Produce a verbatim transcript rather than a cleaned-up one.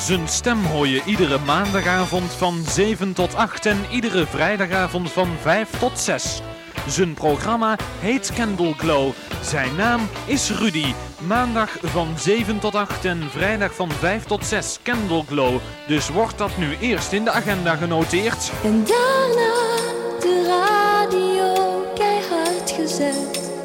Zijn stem hoor je iedere maandagavond van zeven tot acht en iedere vrijdagavond van vijf tot zes. Zijn programma heet Candle Glow. Zijn naam is Rudy. Maandag van zeven tot acht en vrijdag van vijf tot zes Candle Glow. Dus wordt dat nu eerst in de agenda genoteerd. En daarna